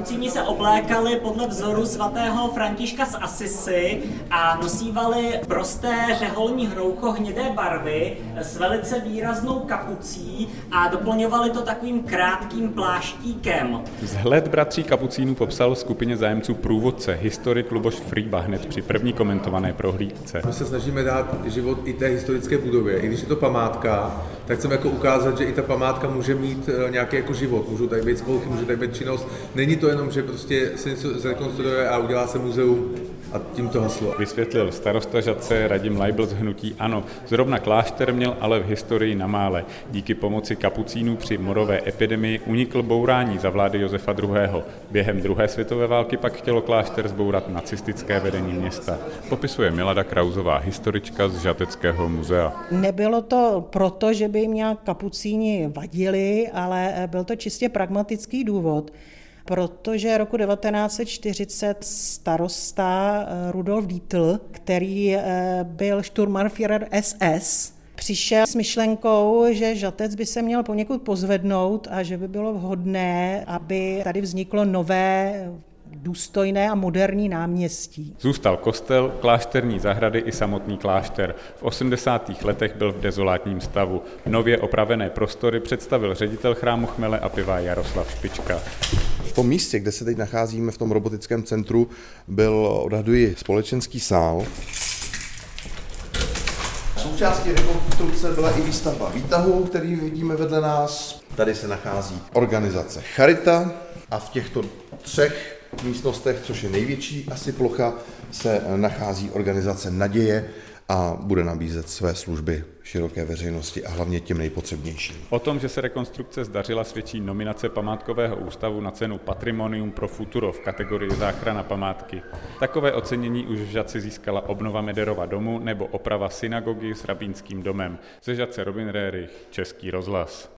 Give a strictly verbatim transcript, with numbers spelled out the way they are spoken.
Kapucíni se oblékali podle vzoru svatého Františka z Assisi a nosívali prosté řeholní hroucho hnědé barvy s velice výraznou kapucí a doplňovali to takovým krátkým pláštíkem. Vzhled bratří Kapucínů popsal skupině zájemců průvodce, historik Luboš Frýba hned při první komentované prohlídce. My se snažíme dát život i té historické budově. I když je to památka, tak chceme jako ukázat, že i ta památka může mít nějaký jako život. Můžou tady být spolky, může tady být činnost. Není to jenom, že prostě se něco zrekonstruuje a udělá se muzeum a tím to haslo. Vysvětlil starosta Žatce Radim Leibl z hnutí ANO. Zrovna klášter měl ale v historii na mále. Díky pomoci Kapucínů při morové epidemii unikl bourání za vlády Josefa druhého. Během druhé světové války pak chtělo klášter zbourat nacistické vedení města. Popisuje Milada Krauzová, historička z Žateckého muzea. Nebylo to proto, že by jim nějak kapucíni vadili, ale byl to čistě pragmatický důvod, protože roku devatenáct set čtyřicet starosta Rudolf Dietl, který byl Sturmbannführer S S, přišel s myšlenkou, že Žatec by se měl poněkud pozvednout a že by bylo vhodné, aby tady vzniklo nové, důstojné a moderní náměstí. Zůstal kostel, klášterní zahrady i samotný klášter. V osmdesátých letech byl v dezolátním stavu. Nově opravené prostory představil ředitel chrámu chmele a piva Jaroslav Špička. V tom místě, kde se teď nacházíme, v tom robotickém centru, byl, odhaduji, společenský sál. Součástí rekonstrukce byla i výstavba výtahu, který vidíme vedle nás. Tady se nachází organizace Charita a v těchto třech místnostech, což je největší asi plocha, se nachází organizace Naděje a bude nabízet své služby široké veřejnosti a hlavně těm nejpotřebnějším. O tom, že se rekonstrukce zdařila, svědčí nominace Památkového ústavu na cenu Patrimonium pro futuro v kategorii záchrana památky. Takové ocenění už v Žatci získala obnova Mederova domu nebo oprava synagogy s rabínským domem. Ze Žatce Robin Rerich, Český rozhlas.